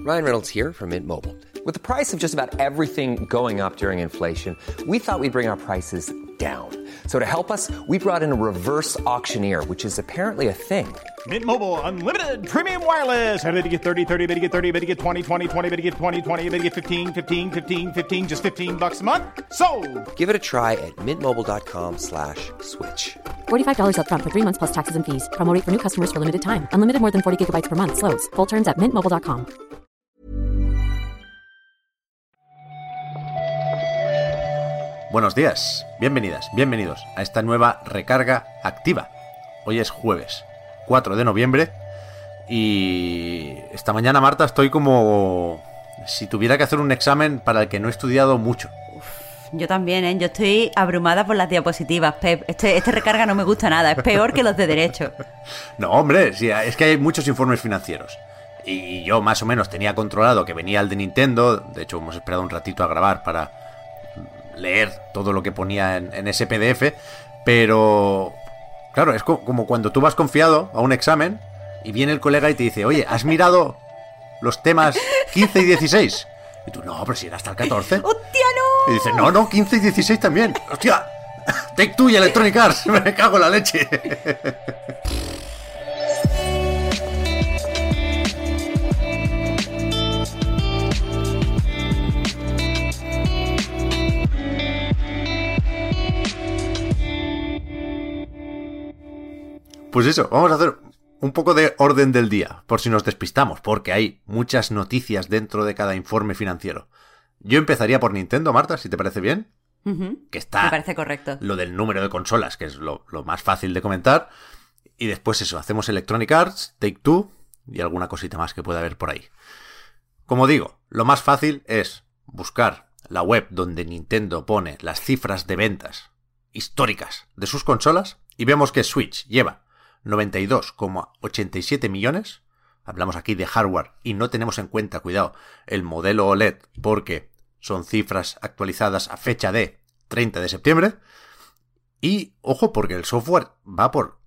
Ryan Reynolds here from Mint Mobile. With the price of just about everything going up during inflation, we thought we'd bring our prices down. So to help us, we brought in a reverse auctioneer, which is apparently a thing. Mint Mobile Unlimited Premium Wireless. How to get 30, 30, how to get 30, how to get 20, 20, 20, how to get 20, 20, how to get 15, 15, 15, 15, just $15 a month? Sold! Give it a try at mintmobile.com/switch. $45 up front for 3 months plus taxes and fees. Promo rate for new customers for limited time. Unlimited more than 40 gigabytes per month. Slows full terms at mintmobile.com. Buenos días, bienvenidas, bienvenidos a esta nueva recarga activa. Hoy es jueves 4 de noviembre y esta mañana, Marta, estoy como si tuviera que hacer un examen para el que no he estudiado mucho. Yo también, ¿eh? Yo estoy abrumada por las diapositivas, Pep. Este recarga no me gusta nada, es peor que los de derecho. No, hombre, sí, es que hay muchos informes financieros. Y yo más o menos tenía controlado que venía el de Nintendo. De hecho, hemos esperado un ratito a grabar para leer todo lo que ponía en ese PDF. Pero, claro, es como cuando tú vas confiado a un examen y viene el colega y te dice: oye, ¿has mirado los temas 15 y 16? Y tú, no, pero si era hasta el 14. ¡Hostia, no! Y dice, no, 15 y 16 también. ¡Hostia! Take-Two y Electronic Arts. Me cago en la leche. Pues eso, vamos a hacer un poco de orden del día, por si nos despistamos, porque hay muchas noticias dentro de cada informe financiero. Yo empezaría por Nintendo, Marta, si te parece bien. Que está Me parece correcto. Lo del número de consolas, que es lo más fácil de comentar. Y después eso, hacemos Electronic Arts, Take-Two y alguna cosita más que pueda haber por ahí. Como digo, lo más fácil es buscar la web donde Nintendo pone las cifras de ventas históricas de sus consolas y vemos que Switch lleva 92,87 millones. Hablamos aquí de hardware y no tenemos en cuenta, cuidado, el modelo OLED porque son cifras actualizadas a fecha de 30 de septiembre. Y, ojo, porque el software va por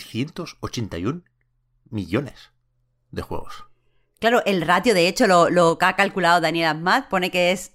681 millones de juegos. Claro, el ratio, de hecho, lo que ha calculado Daniel Ahmad pone que es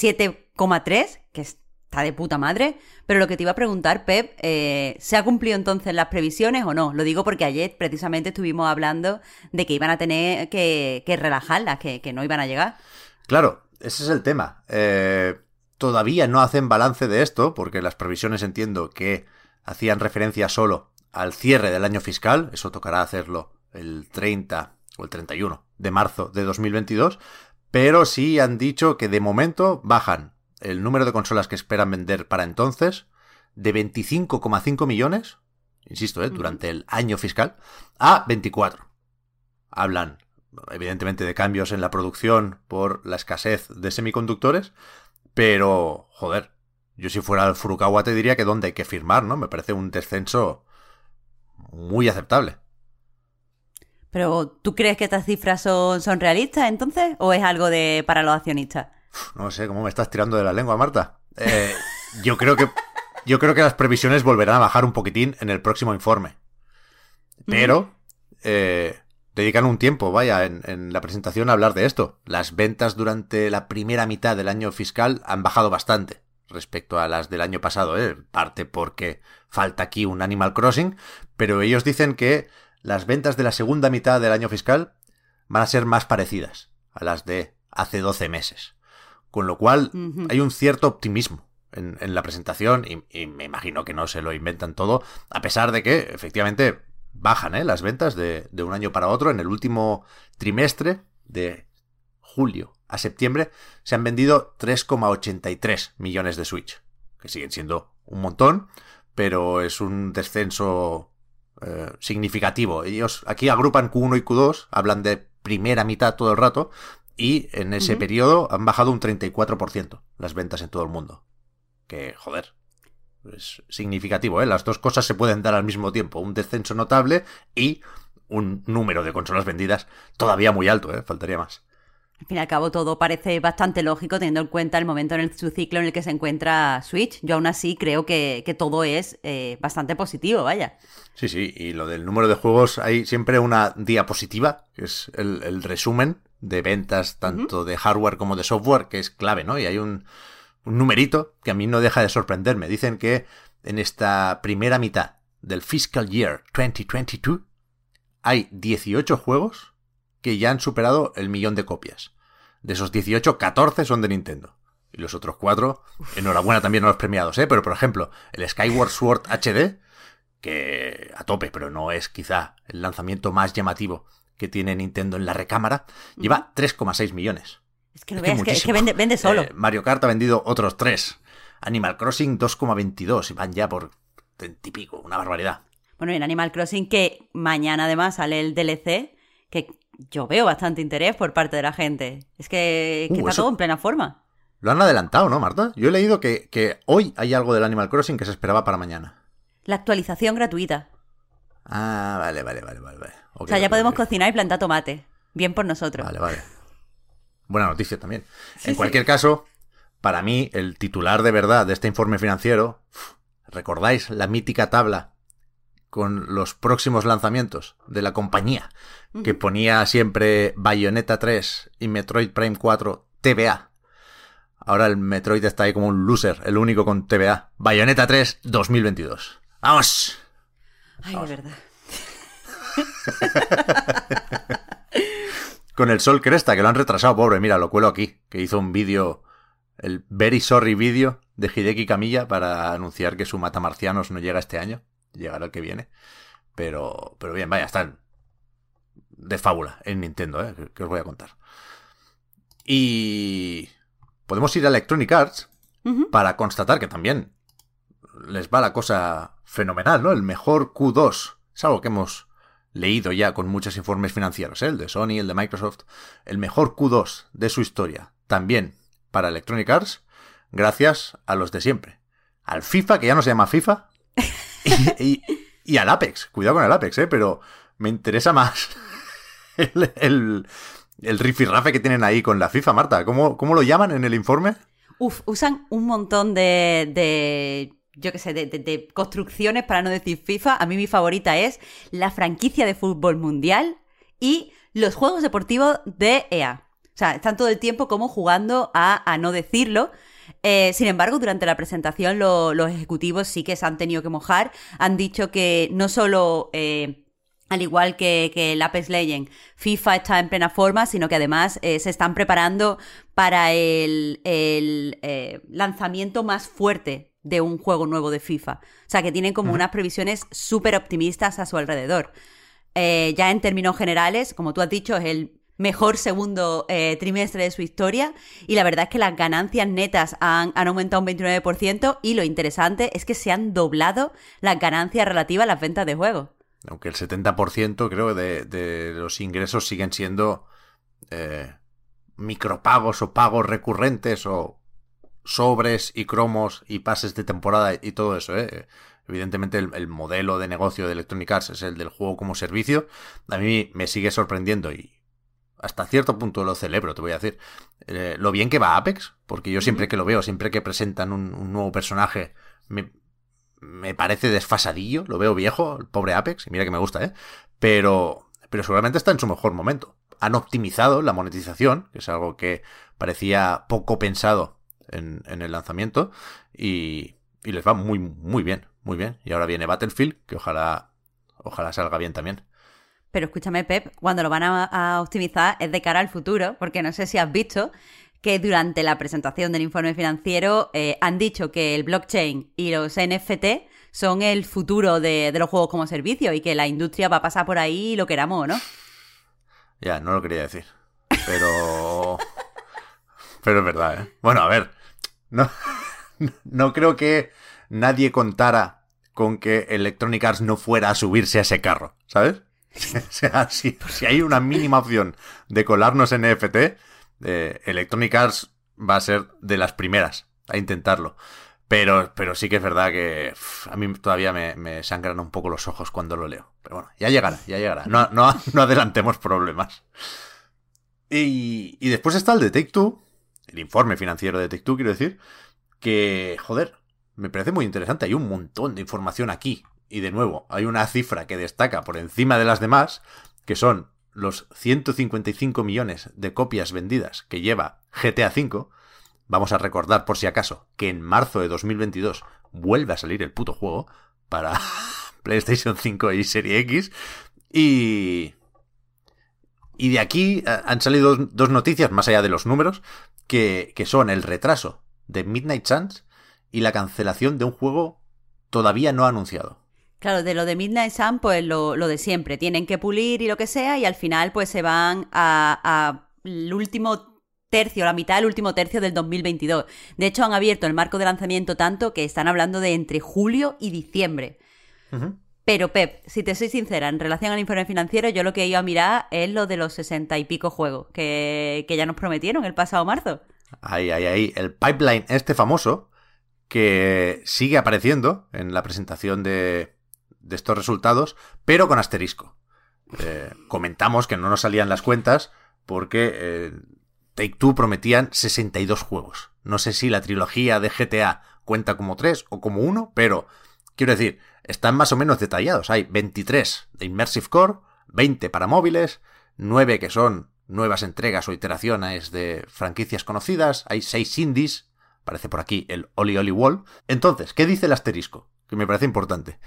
7,3, que está de puta madre. Pero lo que te iba a preguntar, Pep, ¿se ha cumplido entonces las previsiones o no? Lo digo porque ayer precisamente estuvimos hablando de que iban a tener que relajarlas, que no iban a llegar. Claro, ese es el tema. Todavía no hacen balance de esto, porque las previsiones entiendo que hacían referencia solo al cierre del año fiscal. Eso tocará hacerlo el 30 o el 31 de marzo de 2022. Pero sí han dicho que de momento bajan el número de consolas que esperan vender para entonces de 25,5 millones, insisto, durante el año fiscal, a 24. Hablan, evidentemente, de cambios en la producción por la escasez de semiconductores, pero, joder, yo si fuera el Furukawa te diría que dónde hay que firmar, ¿no? Me parece un descenso muy aceptable. Pero, ¿tú crees que estas cifras son realistas entonces? ¿O es algo para los accionistas? No sé, ¿cómo me estás tirando de la lengua, Marta? Yo creo que las previsiones volverán a bajar un poquitín en el próximo informe. Pero dedican un tiempo, vaya, en la presentación a hablar de esto. Las ventas durante la primera mitad del año fiscal han bajado bastante respecto a las del año pasado, parte porque falta aquí un Animal Crossing, pero ellos dicen que las ventas de la segunda mitad del año fiscal van a ser más parecidas a las de hace 12 meses. Con lo cual hay un cierto optimismo en la presentación y me imagino que no se lo inventan todo, a pesar de que efectivamente bajan las ventas de un año para otro. En el último trimestre, de julio a septiembre, se han vendido 3,83 millones de Switch, que siguen siendo un montón, pero es un descenso significativo. Ellos aquí agrupan Q1 y Q2, hablan de primera mitad todo el rato, y en ese periodo han bajado un 34% las ventas en todo el mundo. Que, joder, es significativo, ¿eh? Las dos cosas se pueden dar al mismo tiempo. Un descenso notable y un número de consolas vendidas todavía muy alto, faltaría más. Al fin y al cabo todo parece bastante lógico teniendo en cuenta el momento en su ciclo en el que se encuentra Switch. Yo aún así creo que todo es bastante positivo, vaya. Sí, y lo del número de juegos, hay siempre una diapositiva, que es el resumen de ventas tanto de hardware como de software, que es clave, ¿no? Y hay un numerito que a mí no deja de sorprenderme. Dicen que en esta primera mitad del fiscal year 2022 hay 18 juegos que ya han superado el 1.000.000 de copias. De esos 18, 14 son de Nintendo. Y los otros 4, enhorabuena también a los premiados, ¿eh? Pero, por ejemplo, el Skyward Sword HD, que a tope, pero no es quizá el lanzamiento más llamativo que tiene Nintendo en la recámara, lleva 3,6 millones. Es que no veas, es que vende solo. Mario Kart ha vendido otros 3. Animal Crossing 2,22 y van ya por 20 y pico, una barbaridad. Bueno, y en Animal Crossing, que mañana además sale el DLC, que yo veo bastante interés por parte de la gente. Es que está todo en plena forma. Lo han adelantado, ¿no, Marta? Yo he leído que hoy hay algo del Animal Crossing que se esperaba para mañana. La actualización gratuita. Ah, vale. Okay, o sea, ya podemos cocinar y plantar tomate. Bien por nosotros. Vale. Buena noticia también. En cualquier caso, para mí, el titular de verdad de este informe financiero, ¿recordáis la mítica tabla con los próximos lanzamientos de la compañía, que ponía siempre Bayonetta 3 y Metroid Prime 4 TBA? Ahora el Metroid está ahí como un loser, el único con TBA. Bayonetta 3 2022. ¡Vamos! Ay, de verdad. Con el Sol Cresta, que lo han retrasado, pobre. Mira, lo cuelo aquí, que hizo un vídeo, el Very Sorry vídeo de Hideki Kamiya para anunciar que su Matamarcianos no llega este año. Llegará el que viene. Pero bien, vaya, están de fábula en Nintendo, que os voy a contar. Y podemos ir a Electronic Arts para constatar que también les va la cosa fenomenal, ¿no? El mejor Q2. Es algo que hemos leído ya con muchos informes financieros, el de Sony, el de Microsoft. El mejor Q2 de su historia. También para Electronic Arts, gracias a los de siempre. Al FIFA, que ya no se llama FIFA. Y al Apex, cuidado con el Apex, pero me interesa más el rifirrafe que tienen ahí con la FIFA, Marta. ¿Cómo lo llaman en el informe? Usan un montón de yo qué sé, de construcciones para no decir FIFA. A mí mi favorita es la franquicia de fútbol mundial y los juegos deportivos de EA. O sea, están todo el tiempo como jugando a no decirlo. Sin embargo, durante la presentación los ejecutivos sí que se han tenido que mojar. Han dicho que no solo, al igual que el Apex Legends, FIFA está en plena forma, sino que además se están preparando para el lanzamiento más fuerte de un juego nuevo de FIFA. O sea, que tienen como unas previsiones súper optimistas a su alrededor. Ya en términos generales, como tú has dicho, es el mejor segundo trimestre de su historia y la verdad es que las ganancias netas han aumentado un 29% y lo interesante es que se han doblado las ganancias relativas a las ventas de juegos. Aunque el 70% creo de los ingresos siguen siendo micropagos o pagos recurrentes o sobres y cromos y pases de temporada y todo eso, Evidentemente el modelo de negocio de Electronic Arts es el del juego como servicio. A mí me sigue sorprendiendo y hasta cierto punto lo celebro, te voy a decir. Lo bien que va Apex, porque yo siempre que lo veo, siempre que presentan un nuevo personaje, me parece desfasadillo, lo veo viejo, el pobre Apex, y mira que me gusta, pero seguramente está en su mejor momento. Han optimizado la monetización, que es algo que parecía poco pensado en el lanzamiento, y les va muy, muy bien, muy bien. Y ahora viene Battlefield, que ojalá salga bien también. Pero escúchame, Pep, cuando lo van a optimizar es de cara al futuro, porque no sé si has visto que durante la presentación del informe financiero han dicho que el blockchain y los NFT son el futuro de los juegos como servicio y que la industria va a pasar por ahí lo queramos o no. Ya, no lo quería decir, pero es verdad, Bueno, a ver, no creo que nadie contara con que Electronic Arts no fuera a subirse a ese carro, ¿sabes? O sea, si hay una mínima opción de colarnos en NFT, Electronic Arts va a ser de las primeras a intentarlo. Pero sí que es verdad que a mí todavía me sangran un poco los ojos cuando lo leo. Pero bueno, ya llegará. No adelantemos problemas. Y después está el de Take-Two, el informe financiero de Take-Two, quiero decir, que, joder, me parece muy interesante. Hay un montón de información aquí. Y de nuevo, hay una cifra que destaca por encima de las demás, que son los 155 millones de copias vendidas que lleva GTA V. Vamos a recordar, por si acaso, que en marzo de 2022 vuelve a salir el puto juego para PlayStation 5 y Serie X. Y de aquí han salido dos noticias, más allá de los números, que son el retraso de Midnight Suns y la cancelación de un juego todavía no anunciado. Claro, de lo de Midnight Sun, pues lo de siempre. Tienen que pulir y lo que sea, y al final pues se van a el último tercio, la mitad del último tercio del 2022. De hecho, han abierto el marco de lanzamiento tanto que están hablando de entre julio y diciembre. Uh-huh. Pero, Pep, si te soy sincera, en relación al informe financiero, yo lo que he ido a mirar es lo de los 60 y pico juegos que ya nos prometieron el pasado marzo. Ahí. El pipeline famoso que sigue apareciendo en la presentación de estos resultados, pero con asterisco. Comentamos que no nos salían las cuentas porque Take-Two prometían 62 juegos. No sé si la trilogía de GTA cuenta como 3 o como 1, pero quiero decir, están más o menos detallados. Hay 23 de Immersive Core, 20 para móviles, 9 que son nuevas entregas o iteraciones de franquicias conocidas, hay 6 indies, parece por aquí el Oli Oli Wall. Entonces, ¿qué dice el asterisco? Que me parece importante.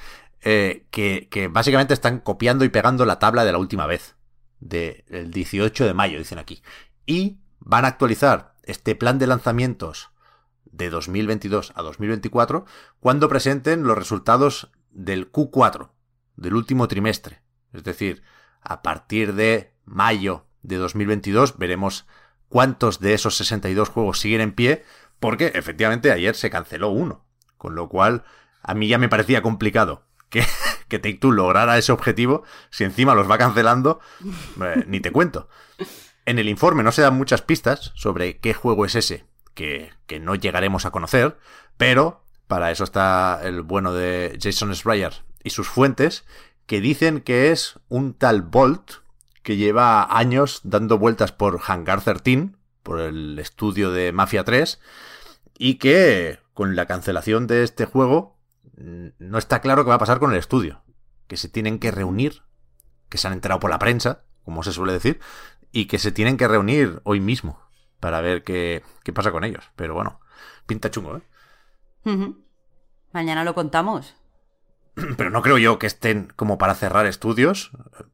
Que básicamente están copiando y pegando la tabla de la última vez, del 18 de mayo, dicen aquí. Y van a actualizar este plan de lanzamientos de 2022 a 2024 cuando presenten los resultados del Q4, del último trimestre. Es decir, a partir de mayo de 2022 veremos cuántos de esos 62 juegos siguen en pie, porque efectivamente ayer se canceló uno, con lo cual a mí ya me parecía complicado que Take-Two lograra ese objetivo. Si encima los va cancelando, ni te cuento. En el informe no se dan muchas pistas sobre qué juego es ese que no llegaremos a conocer, pero para eso está el bueno de Jason Schreier y sus fuentes, que dicen que es un tal Bolt que lleva años dando vueltas por Hangar 13, por el estudio de Mafia 3, y que con la cancelación de este juego no está claro qué va a pasar con el estudio, que se tienen que reunir, que se han enterado por la prensa, como se suele decir, y que se tienen que reunir hoy mismo para ver qué pasa con ellos. Pero bueno, pinta chungo, ¿eh? Uh-huh. Mañana lo contamos. Pero no creo yo que estén como para cerrar estudios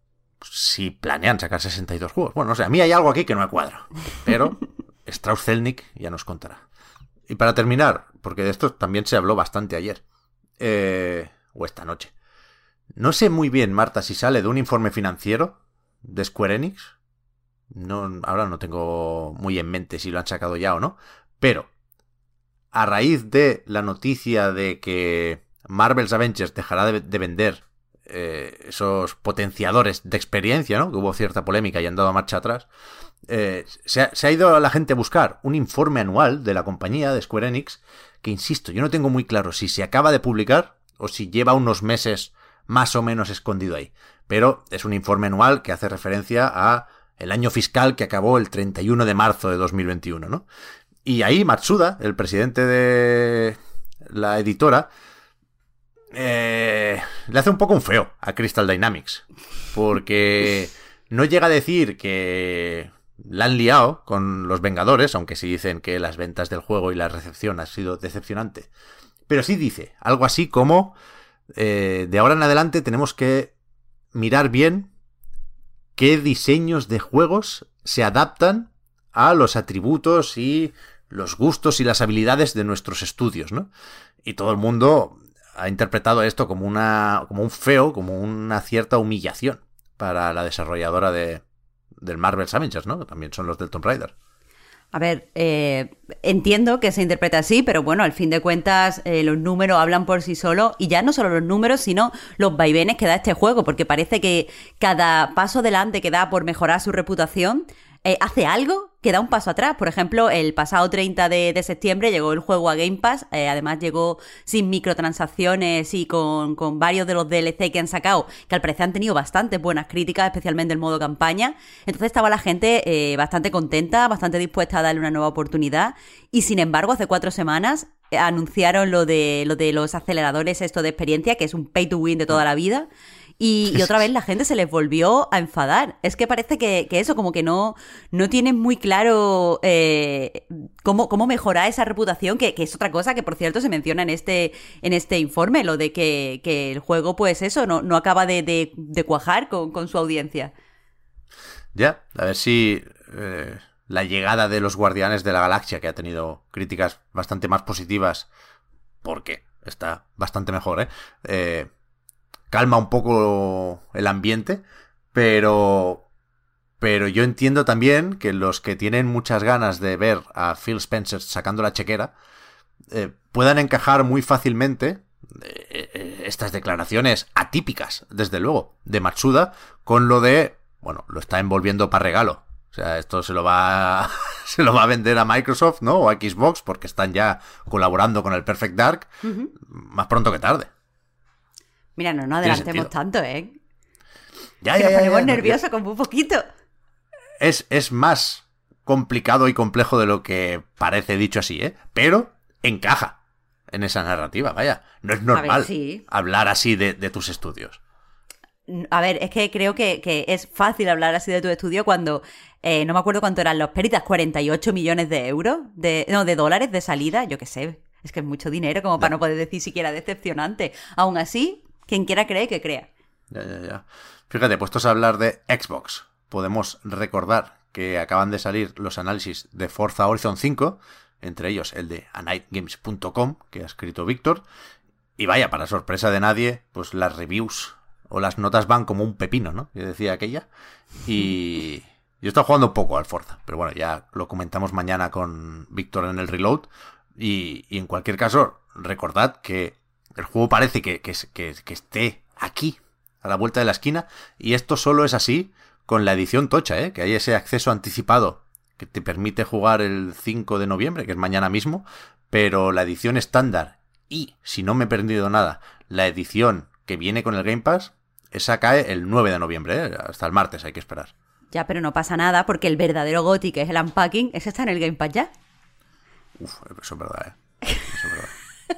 si planean sacar 62 juegos. Bueno, no sé, a mí hay algo aquí que no me cuadra, pero Strauss-Zelnick ya nos contará. Y para terminar, porque de esto también se habló bastante ayer, o esta noche. No sé muy bien, Marta, si sale de un informe financiero de Square Enix. No, ahora no tengo muy en mente si lo han sacado ya o no. Pero, a raíz de la noticia de que Marvel's Avengers dejará de vender esos potenciadores de experiencia, ¿no? Que hubo cierta polémica y han dado marcha atrás. Se ha ido la gente a buscar un informe anual de la compañía de Square Enix, que insisto, yo no tengo muy claro si se acaba de publicar o si lleva unos meses más o menos escondido ahí. Pero es un informe anual que hace referencia a el año fiscal que acabó el 31 de marzo de 2021, ¿no? Y ahí Matsuda, el presidente de la editora, le hace un poco un feo a Crystal Dynamics, porque no llega a decir que la han liado con los Vengadores, aunque sí dicen que las ventas del juego y la recepción ha sido decepcionante. Pero sí dice algo así como de ahora en adelante tenemos que mirar bien qué diseños de juegos se adaptan a los atributos y los gustos y las habilidades de nuestros estudios, ¿no? Y todo el mundo ha interpretado esto como un feo, como una cierta humillación para la desarrolladora del Marvel's Avengers, ¿no? Que también son los del Tomb Raider. A ver, entiendo que se interpreta así, pero bueno, al fin de cuentas los números hablan por sí solos, y ya no solo los números, sino los vaivenes que da este juego, porque parece que cada paso adelante que da por mejorar su reputación hace algo que da un paso atrás. Por ejemplo, el pasado 30 de septiembre llegó el juego a Game Pass, además llegó sin microtransacciones y con varios de los DLC que han sacado, que al parecer han tenido bastantes buenas críticas, especialmente el modo campaña. Entonces estaba la gente bastante contenta, bastante dispuesta a darle una nueva oportunidad, y sin embargo hace 4 semanas anunciaron lo de los aceleradores esto de experiencia, que es un pay to win de toda la vida. Y otra vez la gente se les volvió a enfadar. Es que parece que eso, como que no tienen muy claro cómo mejorar esa reputación, que es otra cosa que, por cierto, se menciona en este informe, lo de que el juego, pues eso, no acaba de cuajar con su audiencia. Ya, a ver si la llegada de los Guardianes de la Galaxia, que ha tenido críticas bastante más positivas, porque está bastante mejor, calma un poco el ambiente, pero yo entiendo también que los que tienen muchas ganas de ver a Phil Spencer sacando la chequera puedan encajar muy fácilmente estas declaraciones atípicas, desde luego, de Matsuda, con lo de, bueno, lo está envolviendo para regalo. O sea, esto se lo va a vender a Microsoft, ¿no? O a Xbox, porque están ya colaborando con el Perfect Dark, más pronto que tarde. Mira, no adelantemos tanto, ¿eh? Ya, nos ponemos nerviosos con muy poquito. Es más complicado y complejo de lo que parece dicho así, ¿eh? Pero encaja en esa narrativa, vaya. No es normal hablar así de tus estudios. A ver, es que creo que es fácil hablar así de tu estudio cuando, no me acuerdo cuánto eran las pérdidas, 48 millones de euros, de dólares de salida, yo qué sé. Es que es mucho dinero como para no poder decir siquiera decepcionante. Aún así, quien quiera creer, que crea. Ya. Fíjate, puestos a hablar de Xbox, podemos recordar que acaban de salir los análisis de Forza Horizon 5, entre ellos el de anightgames.com, que ha escrito Víctor, y vaya, para sorpresa de nadie, pues las reviews o las notas van como un pepino, ¿no? Que decía aquella. Y yo he estado jugando un poco al Forza, pero bueno, ya lo comentamos mañana con Víctor en el Reload, y en cualquier caso, recordad que el juego parece que esté aquí, a la vuelta de la esquina, y esto solo es así con la edición tocha, que hay ese acceso anticipado que te permite jugar el 5 de noviembre, que es mañana mismo, pero la edición estándar y, si no me he perdido nada, la edición que viene con el Game Pass, esa cae el 9 de noviembre, hasta el martes hay que esperar. Ya, pero no pasa nada, porque el verdadero GOTY, que es el Unpacking, ese está en el Game Pass ya. Uf, eso es verdad, Eso es verdad.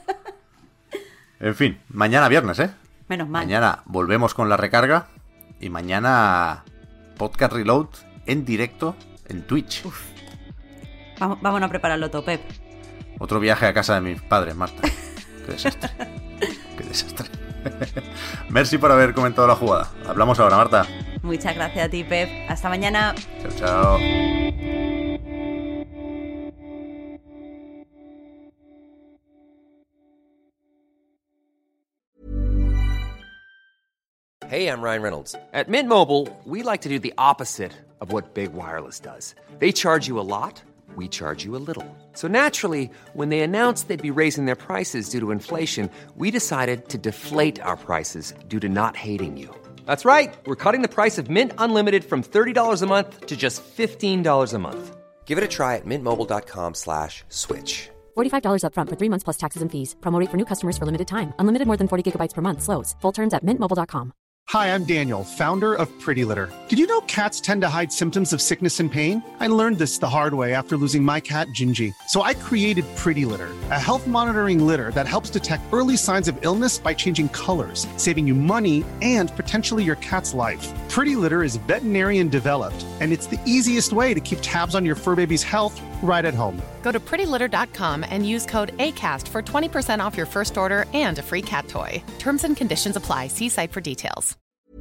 En fin, mañana viernes, Menos mal. Mañana volvemos con la recarga y mañana Podcast Reload en directo en Twitch. Uf. Vámonos a prepararlo todo, Pep. Otro viaje a casa de mis padres, Marta. Qué desastre. Qué desastre. Merci por haber comentado la jugada. Hablamos ahora, Marta. Muchas gracias a ti, Pep. Hasta mañana. Chao. Hey, I'm Ryan Reynolds. At Mint Mobile, we like to do the opposite of what Big Wireless does. They charge you a lot, we charge you a little. So naturally, when they announced they'd be raising their prices due to inflation, we decided to deflate our prices due to not hating you. That's right. We're cutting the price of Mint Unlimited from $30 a month to just $15 a month. Give it a try at mintmobile.com/switch. $45 up front for 3 months plus taxes and fees. Promo rate for new customers for limited time. Unlimited more than 40 gigabytes per month. Slows full terms at mintmobile.com. Hi, I'm Daniel, founder of Pretty Litter. Did you know cats tend to hide symptoms of sickness and pain? I learned this the hard way after losing my cat, Gingy. So I created Pretty Litter, a health monitoring litter that helps detect early signs of illness by changing colors, saving you money and potentially your cat's life. Pretty Litter is veterinarian developed, and it's the easiest way to keep tabs on your fur baby's health right at home. Go to prettylitter.com and use code ACAST for 20% off your first order and a free cat toy. Terms and conditions apply. See site for details.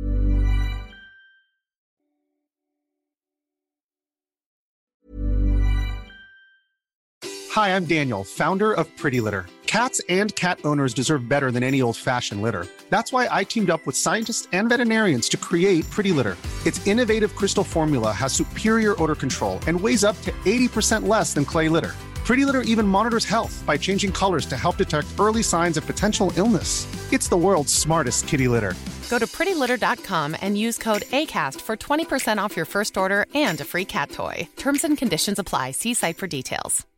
Hi, I'm Daniel, founder of Pretty Litter. Cats and cat owners deserve better than any old-fashioned litter. That's why I teamed up with scientists and veterinarians to create Pretty Litter. Its innovative crystal formula has superior odor control and weighs up to 80% less than clay litter. Pretty Litter even monitors health by changing colors to help detect early signs of potential illness. It's the world's smartest kitty litter. Go to prettylitter.com and use code ACAST for 20% off your first order and a free cat toy. Terms and conditions apply. See site for details.